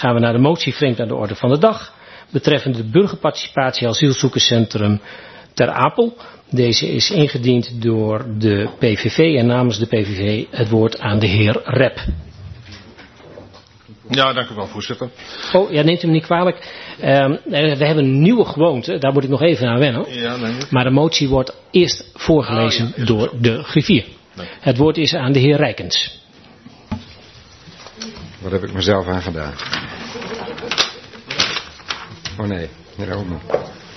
gaan we naar de motie vreemd aan de orde van de dag. Betreffende de burgerparticipatie asielzoekerscentrum Ter Apel. Deze is ingediend door de PVV en namens de PVV het woord aan de heer Rep. Ja, dank u wel, voorzitter. Oh, ja, neemt u me niet kwalijk. We hebben een nieuwe gewoonte, daar moet ik nog even aan wennen. Ja, nee. Maar de motie wordt eerst voorgelezen door de griffier. Nee. Het woord is aan de heer Rijkens. Wat heb ik mezelf aangedaan? Oh nee, hier ook nog.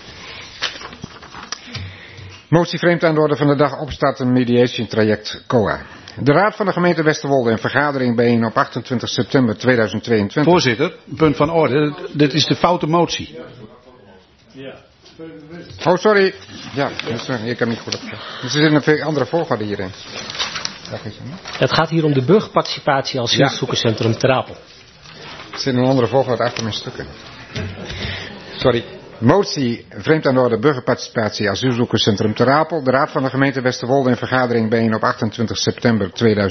Motie vreemd aan de orde van de dag opstart een mediation traject COA. De Raad van de gemeente Westerwolde in vergadering bijeen op 28 september 2022. Voorzitter, punt van orde. Dit is de foute motie. Oh, sorry. Ja, sorry, ik heb niet goed opgelet. Er zit een veel andere volgorde hierin. Het gaat hier om de burgerparticipatie asielzoekerscentrum Ter Apel. Er zit een andere volgorde achter mijn stukken. Sorry. Motie vreemd aan de orde burgerparticipatie asielzoekerscentrum Ter Apel. De Raad van de gemeente Westerwolde in vergadering bijeen op 28 september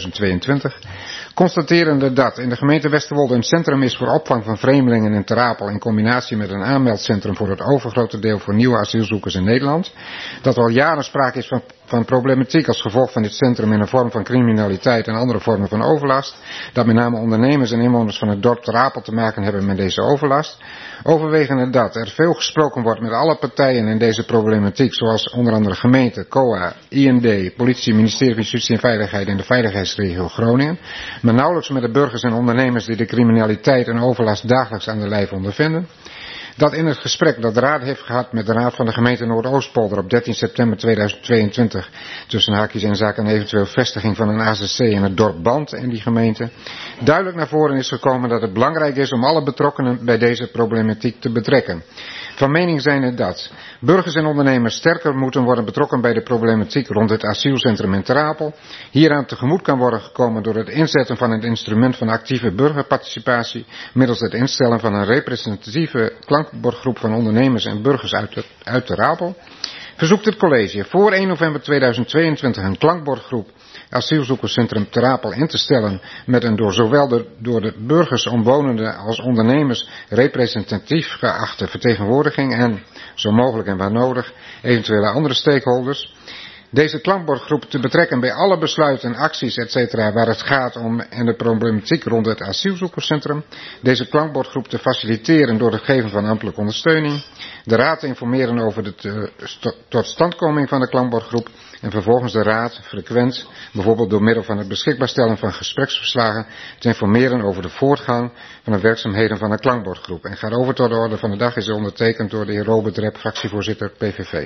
2022. Constaterende dat in de gemeente Westerwolde een centrum is voor opvang van vreemdelingen in Ter Apel in combinatie met een aanmeldcentrum voor het overgrote deel voor nieuwe asielzoekers in Nederland. Dat al jaren sprake is van problematiek als gevolg van dit centrum in de vorm van criminaliteit en andere vormen van overlast. Dat met name ondernemers en inwoners van het dorp Ter Apel te maken hebben met deze overlast. Overwegende dat er veel gesproken wordt met alle partijen in deze problematiek, zoals onder andere gemeente, COA, IND, politie, ministerie van Justitie en Veiligheid en de veiligheidsregio Groningen, maar nauwelijks met de burgers en ondernemers die de criminaliteit en overlast dagelijks aan de lijf ondervinden. Dat in het gesprek dat de Raad heeft gehad met de Raad van de gemeente Noordoostpolder op 13 september 2022, tussen haakjes en zaken een eventueel vestiging van een AZC in het dorp Band en die gemeente, duidelijk naar voren is gekomen dat het belangrijk is om alle betrokkenen bij deze problematiek te betrekken. Van mening zijn het dat burgers en ondernemers sterker moeten worden betrokken bij de problematiek rond het asielcentrum in Ter Apel. Hieraan tegemoet kan worden gekomen door het inzetten van het instrument van actieve burgerparticipatie middels het instellen van een representatieve klankbordgroep van ondernemers en burgers uit Ter Apel. Verzoekt het college voor 1 november 2022 een klankbordgroep asielzoekerscentrum Ter Apel in te stellen met een door de burgers, omwonenden als ondernemers representatief geachte vertegenwoordiging en, zo mogelijk en waar nodig, eventuele andere stakeholders. Deze klankbordgroep te betrekken bij alle besluiten, acties, etc. waar het gaat om en de problematiek rond het asielzoekerscentrum. Deze klankbordgroep te faciliteren door het geven van ambtelijke ondersteuning. De Raad te informeren over de totstandkoming van de klankbordgroep. En vervolgens de Raad frequent, bijvoorbeeld door middel van het beschikbaar stellen van gespreksverslagen, te informeren over de voortgang van de werkzaamheden van de klankbordgroep. En gaat over tot de orde van de dag is ondertekend door de heer Robert Rep, fractievoorzitter PVV.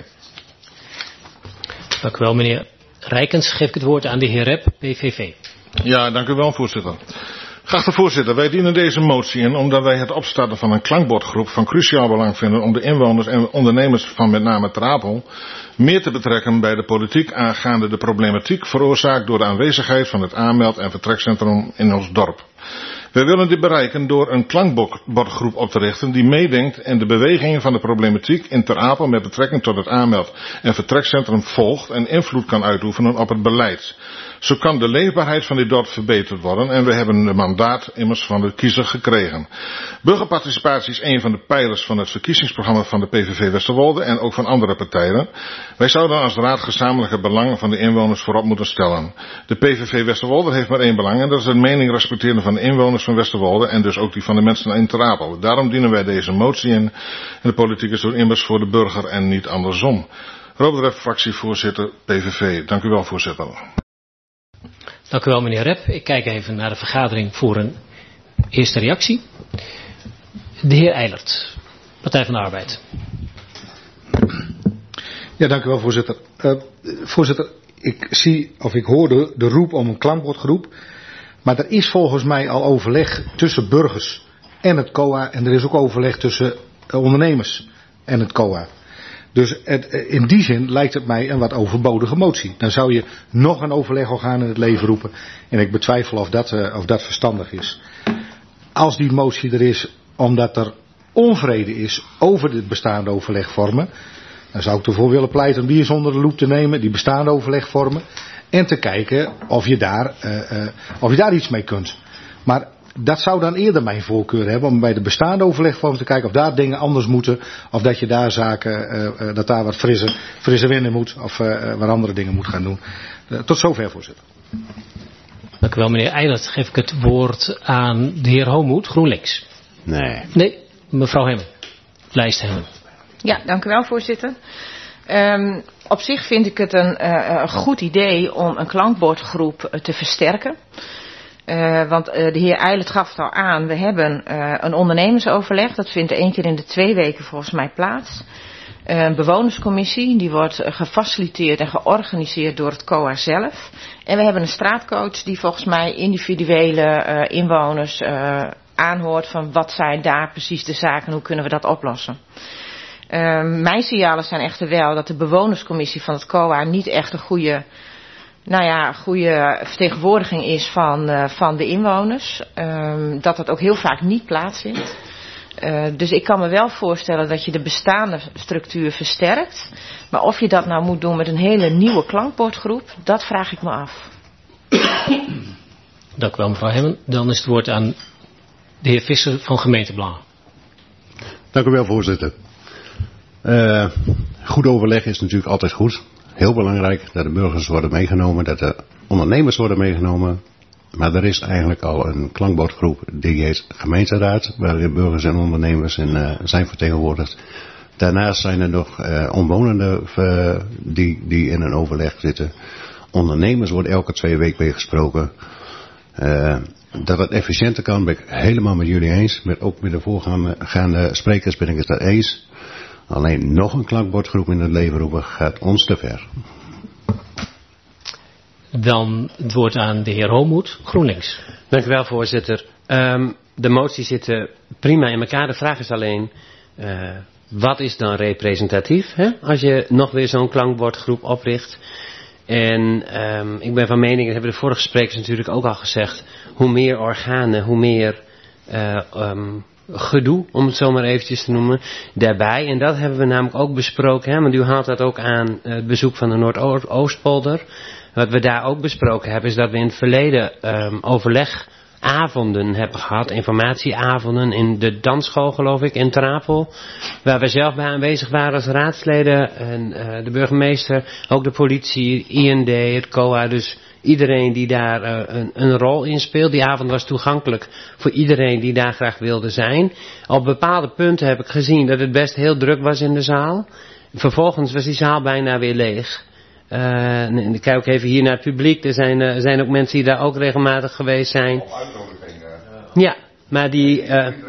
Dank u wel, meneer Rijkens. Geef ik het woord aan de heer Rep, PVV. Ja, dank u wel, voorzitter. Geachte voorzitter, wij dienen deze motie in omdat wij het opstarten van een klankbordgroep van cruciaal belang vinden om de inwoners en ondernemers van met name Ter Apel meer te betrekken bij de politiek aangaande de problematiek veroorzaakt door de aanwezigheid van het aanmeld- en vertrekcentrum in ons dorp. Wij willen dit bereiken door een klankbordgroep op te richten die meedenkt en de bewegingen van de problematiek in Ter Apel met betrekking tot het aanmeld- en vertrekcentrum volgt en invloed kan uitoefenen op het beleid. Zo kan de leefbaarheid van dit dorp verbeterd worden en we hebben een mandaat immers van de kiezer gekregen. Burgerparticipatie is een van de pijlers van het verkiezingsprogramma van de PVV Westerwolde en ook van andere partijen. Wij zouden als raad gezamenlijke belangen van de inwoners voorop moeten stellen. De PVV Westerwolde heeft maar één belang en dat is het mening respecteren van de inwoners van Westerwolde en dus ook die van de mensen in Ter Apel. Daarom dienen wij deze motie in en de politiek is door immers voor de burger en niet andersom. Robert Rep, fractievoorzitter PVV. Dank u wel, voorzitter. Dank u wel, meneer Rep. Ik kijk even naar de vergadering voor een eerste reactie. De heer Eilert, Partij van de Arbeid. Ja, dank u wel, voorzitter. Voorzitter, ik hoorde de roep om een klankbordgroep. Maar er is volgens mij al overleg tussen burgers en het COA. En er is ook overleg tussen ondernemers en het COA. Dus in die zin lijkt het mij een wat overbodige motie. Dan zou je nog een overlegorgaan in het leven roepen. En ik betwijfel of dat verstandig is. Als die motie er is omdat er onvrede is over de bestaande overlegvormen. Dan zou ik ervoor willen pleiten om die eens onder de loep te nemen. Die bestaande overlegvormen. En te kijken of je daar iets mee kunt. Maar dat zou dan eerder mijn voorkeur hebben om bij de bestaande overlegvorm te kijken of daar dingen anders moeten. Of dat je daar zaken, dat daar wat frisse wind in moet. Of wat andere dingen moet gaan doen. Tot zover, voorzitter. Dank u wel, meneer Eilert. Geef ik het woord aan de heer Homoed, GroenLinks. Nee, mevrouw Hemmen. Lijst Hemmen. Ja, dank u wel, voorzitter. Op zich vind ik het een goed idee om een klankbordgroep te versterken. Want de heer Eilert gaf het al aan, we hebben een ondernemersoverleg. Dat vindt 1 keer in de 2 weken volgens mij plaats. Een bewonerscommissie, die wordt gefaciliteerd en georganiseerd door het COA zelf. En we hebben een straatcoach die volgens mij individuele inwoners aanhoort van wat zijn daar precies de zaken en hoe kunnen we dat oplossen. Mijn signalen zijn echter wel dat de bewonerscommissie van het COA niet echt een goede vertegenwoordiging is van de inwoners. Dat dat ook heel vaak niet plaatsvindt. Dus ik kan me wel voorstellen dat je de bestaande structuur versterkt. Maar of je dat nou moet doen met een hele nieuwe klankbordgroep, dat vraag ik me af. Dank u wel, mevrouw Hemmen. Dan is het woord aan de heer Visser van Gemeentebelangen. Dank u wel, voorzitter. Goed overleg is natuurlijk altijd goed. Heel belangrijk dat de burgers worden meegenomen, dat de ondernemers worden meegenomen. Maar er is eigenlijk al een klankbordgroep die heet gemeenteraad, waarin burgers en ondernemers zijn vertegenwoordigd. Daarnaast zijn er nog omwonenden die in een overleg zitten. Ondernemers worden elke 2 weken weer gesproken. Dat het efficiënter kan, ben ik helemaal met jullie eens. Ook met de voorgaande sprekers ben ik het daar eens. Alleen nog een klankbordgroep in het leven roepen gaat ons te ver. Dan het woord aan de heer Homoed, GroenLinks. Dank u wel, voorzitter. De moties zitten prima in elkaar. De vraag is alleen, wat is dan representatief? Hè? Als je nog weer zo'n klankbordgroep opricht. En ik ben van mening, dat hebben de vorige sprekers natuurlijk ook al gezegd. Hoe meer organen, hoe meer gedoe, om het zo maar eventjes te noemen, daarbij. En dat hebben we namelijk ook besproken. Hè? Want u haalt dat ook aan het bezoek van de Noordoostpolder. Wat we daar ook besproken hebben, is dat we in het verleden overlegavonden hebben gehad, informatieavonden in de dansschool, geloof ik, in Trapel, waar we zelf bij aanwezig waren als raadsleden, en de burgemeester, ook de politie, IND, het COA, dus iedereen die daar een rol in speelt. Die avond was toegankelijk voor iedereen die daar graag wilde zijn. Op bepaalde punten heb ik gezien dat het best heel druk was in de zaal. Vervolgens was die zaal bijna weer leeg. En ik kijk ook even hier naar het publiek. Er zijn ook mensen die daar ook regelmatig geweest zijn. Ja, maar die...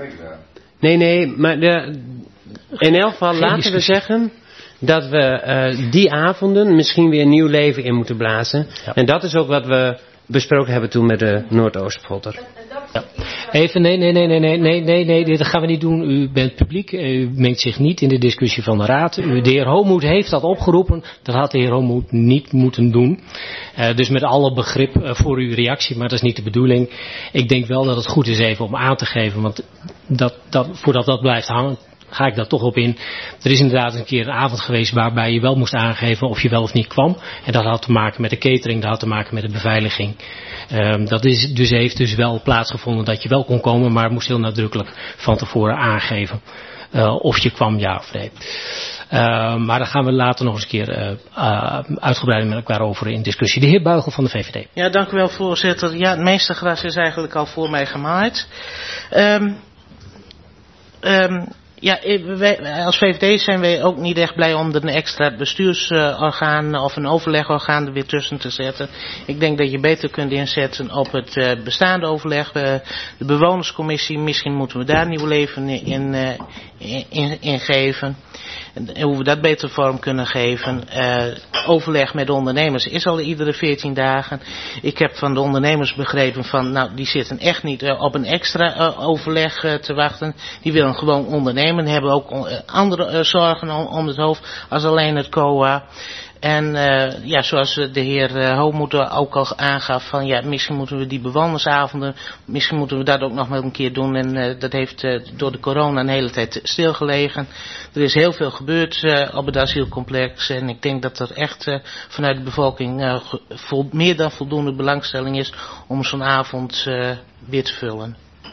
maar in elk geval laten we zeggen dat we die avonden misschien weer nieuw leven in moeten blazen. Ja. En dat is ook wat we besproken hebben toen met de Noordoostpolder. Ja. Even, nee, dat gaan we niet doen. U bent publiek, u mengt zich niet in de discussie van de raad. De heer Homoed heeft dat opgeroepen, dat had de heer Homoed niet moeten doen. Dus met alle begrip voor uw reactie, maar dat is niet de bedoeling. Ik denk wel dat het goed is even om aan te geven, want voordat dat blijft hangen, ga ik daar toch op in. Er is inderdaad een keer een avond geweest waarbij je wel moest aangeven of je wel of niet kwam. En dat had te maken met de catering, dat had te maken met de beveiliging. Dat heeft dus wel plaatsgevonden dat je wel kon komen, maar moest heel nadrukkelijk van tevoren aangeven of je kwam, ja of nee. Maar daar gaan we later nog eens een keer uitgebreid met elkaar over in discussie. De heer Buigel van de VVD. Ja, dank u wel, voorzitter. Ja, het meeste gras is eigenlijk al voor mij gemaaid. Ja, wij als VVD zijn wij ook niet echt blij om er een extra bestuursorgaan of een overlegorgaan er weer tussen te zetten. Ik denk dat je beter kunt inzetten op het bestaande overleg. De bewonerscommissie, misschien moeten we daar nieuw leven in geven. En hoe we dat beter vorm kunnen geven. Overleg met de ondernemers is al iedere 14 dagen. Ik heb van de ondernemers begrepen van, nou, die zitten echt niet op een extra overleg te wachten. Die willen gewoon ondernemen, hebben ook andere zorgen om het hoofd als alleen het COA. En ja, zoals de heer Homoed ook al aangaf, van ja, misschien moeten we die bewonersavonden, misschien moeten we dat ook nog wel een keer doen. En dat heeft door de corona een hele tijd stilgelegen. Er is heel veel gebeurd op het asielcomplex en ik denk dat er echt vanuit de bevolking meer dan voldoende belangstelling is om zo'n avond weer te vullen.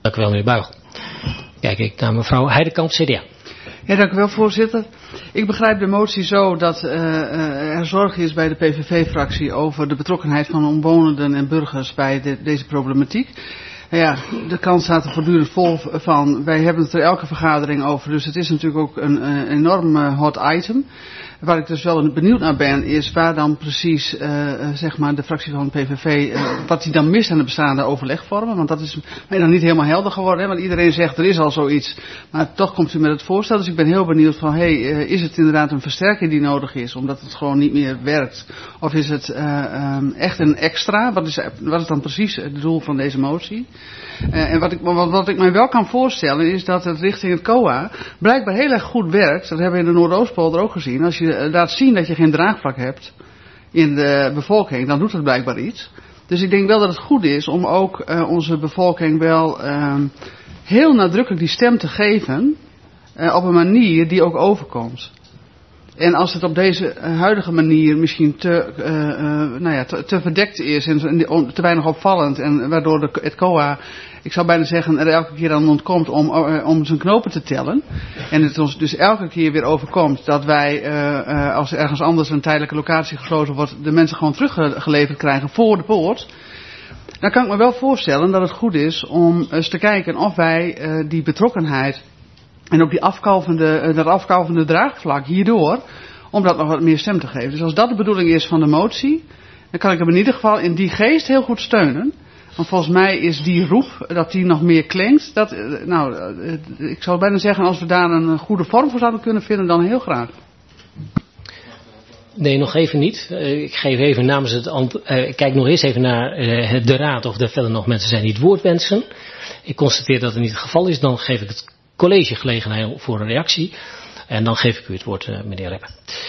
Dank u wel, meneer Buigel. Kijk ik naar mevrouw Heidekamp, CDA. Ja, dank u wel, voorzitter. Ik begrijp de motie zo dat er zorg is bij de PVV-fractie over de betrokkenheid van omwonenden en burgers bij deze problematiek. Ja, de krant staat er voortdurend vol van. Wij hebben het er elke vergadering over, dus het is natuurlijk ook een enorm hot item. Waar ik dus wel benieuwd naar ben, is waar dan precies zeg maar de fractie van de PVV, wat die dan mist aan de bestaande overlegvormen. Want dat is mij dan niet helemaal helder geworden. Hè? Want iedereen zegt er is al zoiets, maar toch komt u met het voorstel. Dus ik ben heel benieuwd van, is het inderdaad een versterking die nodig is, omdat het gewoon niet meer werkt? Of is het echt een extra? Wat is dan precies het doel van deze motie? En wat ik mij wel kan voorstellen is dat het richting het COA blijkbaar heel erg goed werkt. Dat hebben we in de Noordoostpolder ook gezien. Als je laat zien dat je geen draagvlak hebt in de bevolking, dan doet het blijkbaar iets. Dus ik denk wel dat het goed is om ook onze bevolking wel heel nadrukkelijk die stem te geven op een manier die ook overkomt. En als het op deze huidige manier misschien te verdekt is en te weinig opvallend en waardoor het COA, ik zou bijna zeggen, er elke keer aan ontkomt om zijn knopen te tellen. En het ons dus elke keer weer overkomt dat wij, als ergens anders een tijdelijke locatie gesloten wordt, de mensen gewoon teruggeleverd krijgen voor de poort. Dan kan ik me wel voorstellen dat het goed is om eens te kijken of wij die betrokkenheid en ook dat afkalvende draagvlak hierdoor, om dat nog wat meer stem te geven. Dus als dat de bedoeling is van de motie, dan kan ik hem in ieder geval in die geest heel goed steunen. Want volgens mij is die roep, dat die nog meer klinkt, ik zou bijna zeggen, als we daar een goede vorm voor zouden kunnen vinden, dan heel graag. Nee, nog even niet. Ik geef even namens ik kijk nog eens even naar de raad of er verder nog mensen zijn die het woord wensen. Ik constateer dat het niet het geval is, dan geef ik het college gelegenheid voor een reactie. En dan geef ik u het woord, meneer Reppe.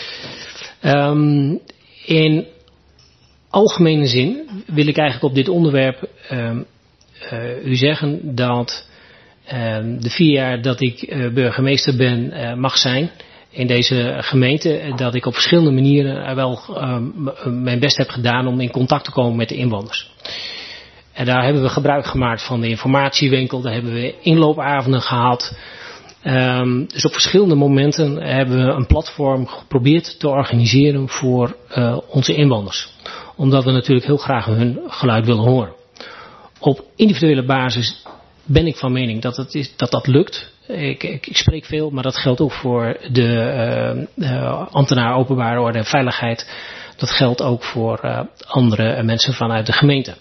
In algemene zin wil ik eigenlijk op dit onderwerp u zeggen dat de 4 jaar dat ik burgemeester ben mag zijn in deze gemeente, dat ik op verschillende manieren wel mijn best heb gedaan om in contact te komen met de inwoners. En daar hebben we gebruik gemaakt van de informatiewinkel, daar hebben we inloopavonden gehad. Dus op verschillende momenten hebben we een platform geprobeerd te organiseren voor onze inwoners. Omdat we natuurlijk heel graag hun geluid willen horen. Op individuele basis ben ik van mening dat lukt. Ik spreek veel, maar dat geldt ook voor de ambtenaar openbare orde en veiligheid. Dat geldt ook voor andere mensen vanuit de gemeente.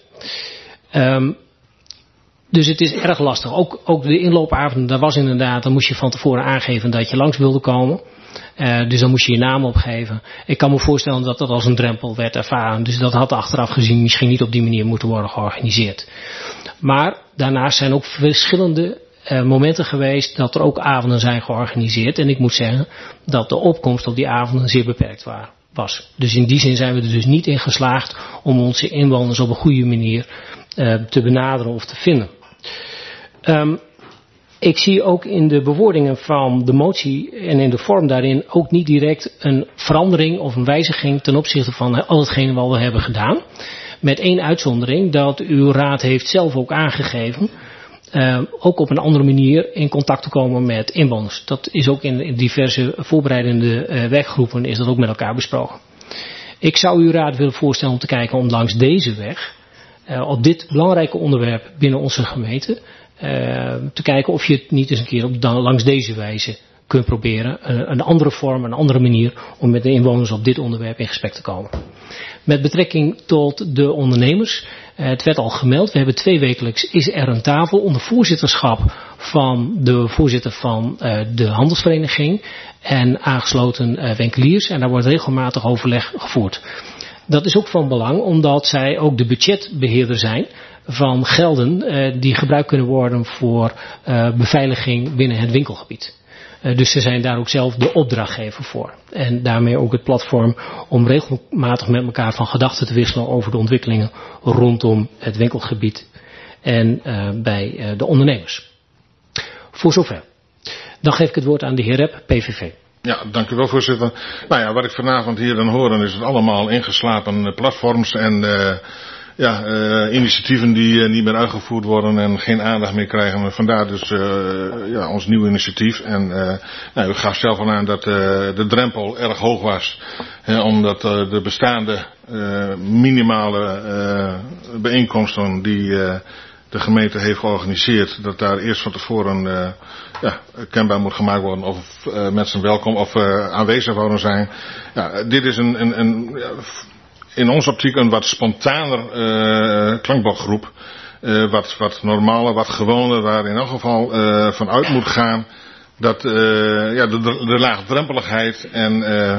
Dus het is erg lastig. Ook de inloopavond, daar was inderdaad, dan moest je van tevoren aangeven dat je langs wilde komen. Dus dan moest je je naam opgeven. Ik kan me voorstellen dat dat als een drempel werd ervaren. Dus dat had achteraf gezien misschien niet op die manier moeten worden georganiseerd. Maar daarnaast zijn ook verschillende momenten geweest dat er ook avonden zijn georganiseerd. En ik moet zeggen dat de opkomst op die avonden zeer beperkt was. Dus in die zin zijn we er dus niet in geslaagd om onze inwoners op een goede manier te benaderen of te vinden. Ik zie ook in de bewoordingen van de motie en in de vorm daarin ook niet direct een verandering of een wijziging ten opzichte van al hetgene wat we hebben gedaan. Met één uitzondering, dat uw raad heeft zelf ook aangegeven ook op een andere manier in contact te komen met inwoners. Dat is ook in diverse voorbereidende werkgroepen is dat ook met elkaar besproken. Ik zou uw raad willen voorstellen om te kijken om langs deze weg, op dit belangrijke onderwerp binnen onze gemeente, te kijken of je het niet eens een keer langs deze wijze kunt proberen. Een andere vorm, een andere manier om met de inwoners op dit onderwerp in gesprek te komen. Met betrekking tot de ondernemers, het werd al gemeld, we hebben 2 wekelijks is er een tafel onder voorzitterschap van de voorzitter van de handelsvereniging en aangesloten winkeliers. En daar wordt regelmatig overleg gevoerd. Dat is ook van belang omdat zij ook de budgetbeheerder zijn van gelden die gebruikt kunnen worden voor beveiliging binnen het winkelgebied. Dus ze zijn daar ook zelf de opdrachtgever voor. En daarmee ook het platform om regelmatig met elkaar van gedachten te wisselen over de ontwikkelingen rondom het winkelgebied en bij de ondernemers. Voor zover. Dan geef ik het woord aan de heer Repp, PVV. Ja, dank u wel, voorzitter. Nou ja, wat ik vanavond hier dan hoor, dan is het allemaal ingeslapen platforms en initiatieven die niet meer uitgevoerd worden en geen aandacht meer krijgen. Vandaar dus ons nieuwe initiatief. En u gaf zelf al aan dat de drempel erg hoog was. Omdat de bestaande minimale bijeenkomsten die de gemeente heeft georganiseerd, dat daar eerst van tevoren kenbaar moet gemaakt worden of mensen welkom of aanwezig worden zijn. Dit is in onze optiek een wat spontaner klankbordgroep. Wat normaler, wat gewoner, waar in elk geval vanuit moet gaan dat de laagdrempeligheid en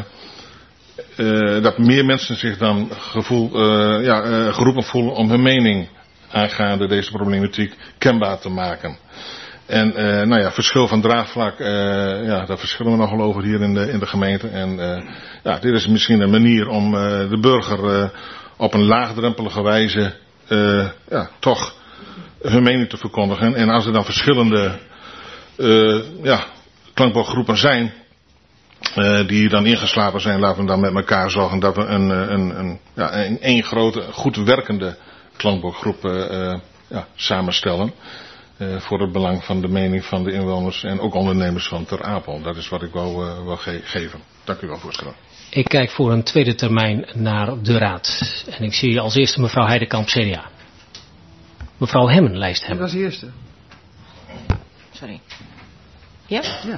dat meer mensen zich dan geroepen voelen om hun mening aangaande deze problematiek kenbaar te maken. En verschil van draagvlak, daar verschillen we nogal over hier in de gemeente. En dit is misschien een manier om de burger op een laagdrempelige wijze toch hun mening te verkondigen. En als er dan verschillende klankbordgroepen zijn die dan ingeslapen zijn, laten we dan met elkaar zorgen dat we een grote, goed werkende klankbordgroep samenstellen. Voor het belang van de mening van de inwoners en ook ondernemers van Ter Apel. Dat is wat ik wil geven. Dank u wel, voorzitter. Ik kijk voor een tweede termijn naar de raad. En ik zie als eerste mevrouw Heidekamp, CDA. Mevrouw Hemmen, lijst Dat Hemmen. was de eerste. Sorry. Ja? Ja.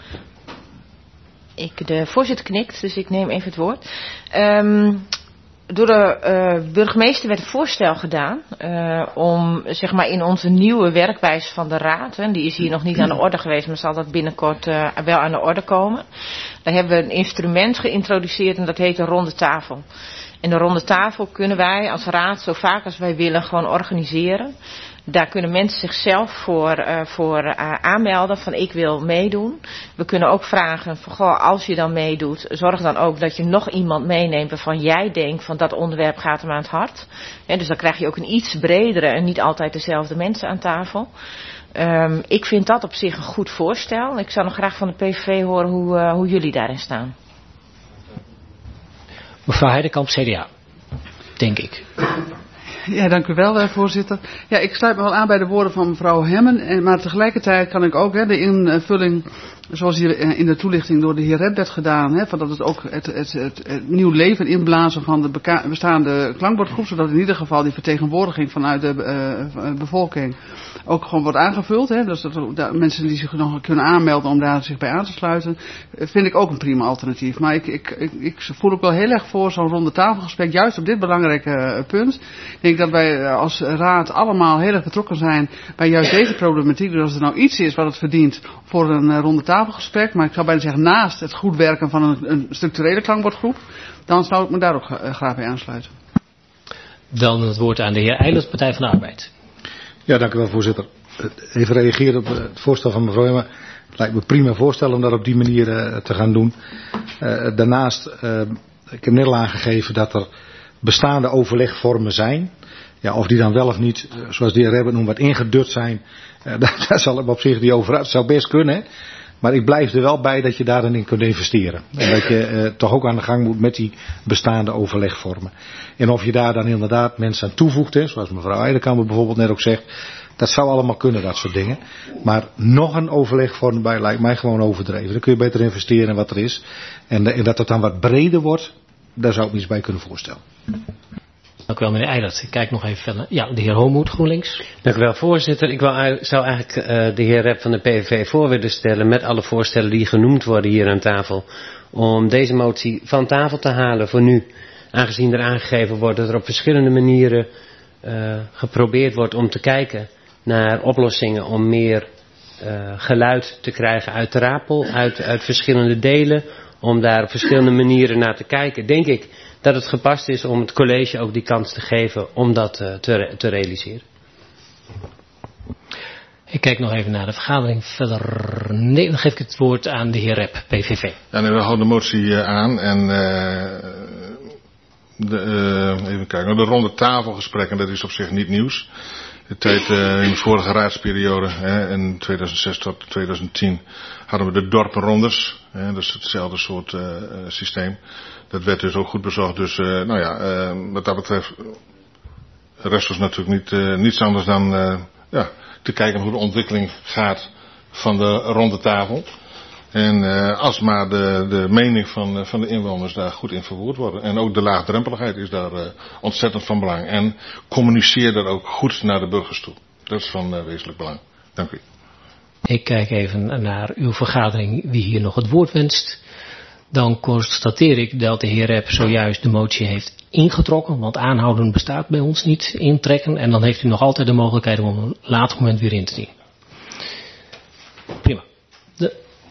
De voorzitter knikt, dus ik neem even het woord. Door de burgemeester werd een voorstel gedaan om zeg maar in onze nieuwe werkwijze van de raad, die is hier nog niet aan de orde geweest, maar zal dat binnenkort wel aan de orde komen. Daar hebben we een instrument geïntroduceerd en dat heet de ronde tafel. En de ronde tafel kunnen wij als raad zo vaak als wij willen gewoon organiseren. Daar kunnen mensen zichzelf voor aanmelden van ik wil meedoen. We kunnen ook vragen van goh, als je dan meedoet, zorg dan ook dat je nog iemand meeneemt waarvan jij denkt van dat onderwerp gaat hem aan het hart. Dus dan krijg je ook een iets bredere en niet altijd dezelfde mensen aan tafel. Ik vind dat op zich een goed voorstel. Ik zou nog graag van de PVV horen hoe jullie daarin staan. Mevrouw Heidekamp, CDA. Denk ik. Ja, dank u wel, voorzitter. Ja, ik sluit me wel aan bij de woorden van mevrouw Hemmen. Maar tegelijkertijd kan ik ook de invulling, zoals hier in de toelichting door de heer Rep werd gedaan, van dat het ook het nieuw leven inblazen van de bestaande klankbordgroep, zodat in ieder geval die vertegenwoordiging vanuit de bevolking ook gewoon wordt aangevuld. Dus dat mensen die zich nog kunnen aanmelden om daar zich bij aan te sluiten, vind ik ook een prima alternatief. Maar ik voel ook wel heel erg voor zo'n ronde tafelgesprek, juist op dit belangrijke punt. Ik denk dat wij als raad allemaal heel erg betrokken zijn bij juist deze problematiek. Dus als er nou iets is wat het verdient voor een ronde tafelgesprek, maar ik zou bijna zeggen naast het goed werken van een structurele klankbordgroep, dan zou ik me daar ook graag bij aansluiten. Dan het woord aan de heer Eilers, Partij van de Arbeid. Ja, dank u wel, voorzitter. Even reageren op het voorstel van mevrouw Hemmen. Het lijkt me een prima voorstel om dat op die manier te gaan doen. Daarnaast, ik heb net al aangegeven dat er bestaande overlegvormen zijn. Ja, of die dan wel of niet, zoals de heer Rebbe noemt, wat ingedut zijn. Daar zal ik op zich niet over uit. Dat zou best kunnen. Hè? Maar ik blijf er wel bij dat je daarin in kunt investeren. En dat je toch ook aan de gang moet met die bestaande overlegvormen. En of je daar dan inderdaad mensen aan toevoegt, zoals mevrouw Heidekamp bijvoorbeeld net ook zegt. Dat zou allemaal kunnen, dat soort dingen. Maar nog een overlegvorm bij lijkt mij gewoon overdreven. Dan kun je beter investeren in wat er is. En dat het dan wat breder wordt, daar zou ik me iets bij kunnen voorstellen. Dank u wel, meneer Eilert. Ik kijk nog even verder. Ja, de heer Homoed, GroenLinks. Dank u wel, voorzitter. Ik zou eigenlijk de heer Rep van de PVV voor willen stellen met alle voorstellen die genoemd worden hier aan tafel. Om deze motie van tafel te halen voor nu. Aangezien er aangegeven wordt dat er op verschillende manieren geprobeerd wordt om te kijken naar oplossingen om meer geluid te krijgen uit Ter Apel, uit verschillende delen. Om daar op verschillende manieren naar te kijken. Denk ik dat het gepast is om het college ook die kans te geven om dat te realiseren. Ik kijk nog even naar de vergadering. Verder, nee, dan geef ik het woord aan de heer Rep, PVV. Ja, nee, we houden de motie aan en even kijken. De ronde tafelgesprekken, dat is op zich niet nieuws. De tijd in de vorige raadsperiode, in 2006 tot 2010, hadden we de dorpenrondes. Dat is hetzelfde soort systeem. Dat werd dus ook goed bezorgd. Dus wat dat betreft rest ons natuurlijk niets anders dan te kijken hoe de ontwikkeling gaat van de ronde tafel. En als maar de mening van de inwoners daar goed in verwoord worden. En ook de laagdrempeligheid is daar ontzettend van belang. En communiceer daar ook goed naar de burgers toe. Dat is van wezenlijk belang. Dank u. Ik kijk even naar uw vergadering wie hier nog het woord wenst. Dan constateer ik dat de heer Rep zojuist de motie heeft ingetrokken. Want aanhouden bestaat bij ons niet, intrekken. En dan heeft u nog altijd de mogelijkheid om op een later moment weer in te dienen.